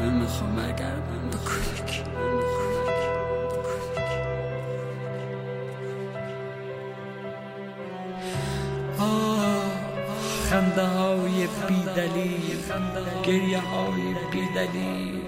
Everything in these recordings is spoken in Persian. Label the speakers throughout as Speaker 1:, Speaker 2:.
Speaker 1: نمیخوام برگردم به کویک. خنده های بی دلیل، گریه های بی دلیل.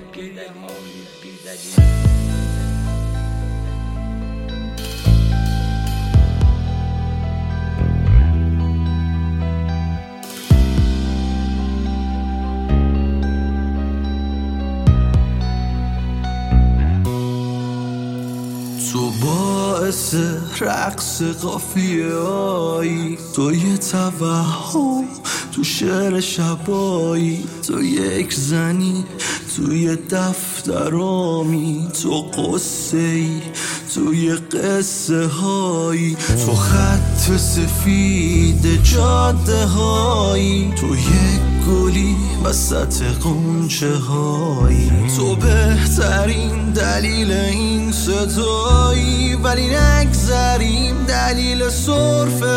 Speaker 2: تو باعث رقص قافیه‌ای، تو یه توهم تو شعر شبایی، تو یک زنی توی دفترامی، تو قصه ای توی قصه هایی، تو خط سفید جاده هایی، تو یک گلی وسط قنچه هایی، تو بهترین دلیل این صدایی، ولی نگذریم دلیل سرفه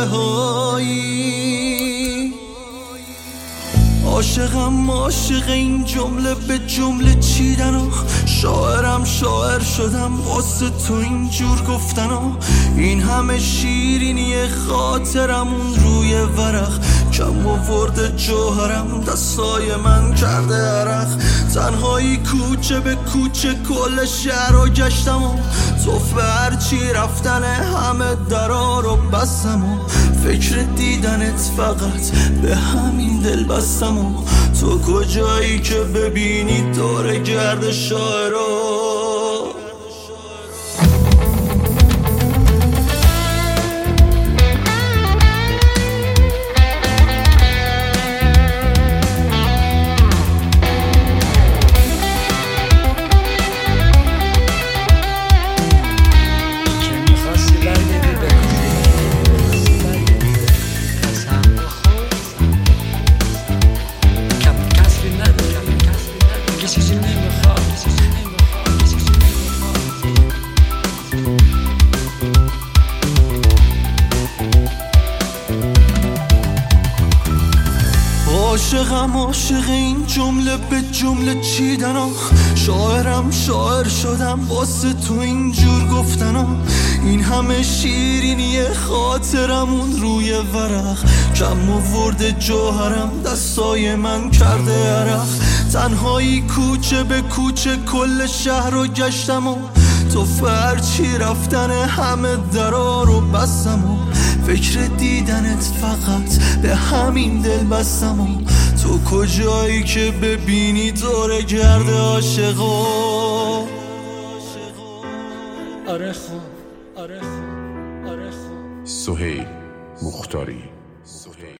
Speaker 2: هایی. عاشقم عاشق این جمله به جمله چیدن و شاعرم شاعر شدم واسه تو اینجور گفتن و این همه شیرینی خاطرمون روی ورق کم آورده جوهرم دستای من کرده عرق. تنهایی کوچه به کوچه کل شهر رو گشتم و توف هرچی رفتن همه درا رو بستم و فکر دیدنت فقط به همین دل بستم و تو کجایی که ببینی دور گرد شاعرها. عاشقم عاشق این جمله به جمله چیدن شاعرم شاعر شدم واسه تو اینجور گفتن این همه شیرینی خاطرمون روی ورق کم آورده جوهرم دستای من کرده عرق. تنهایی کوچه به کوچه کل شهر رو گشتم و تو فرچی رفتن همه درا رو بستم و فکر دیدنت فقط به همین دل بستم و تو کجایی که ببینی دور گرد عاشقا.
Speaker 1: آره خون
Speaker 3: سهیل مختاری.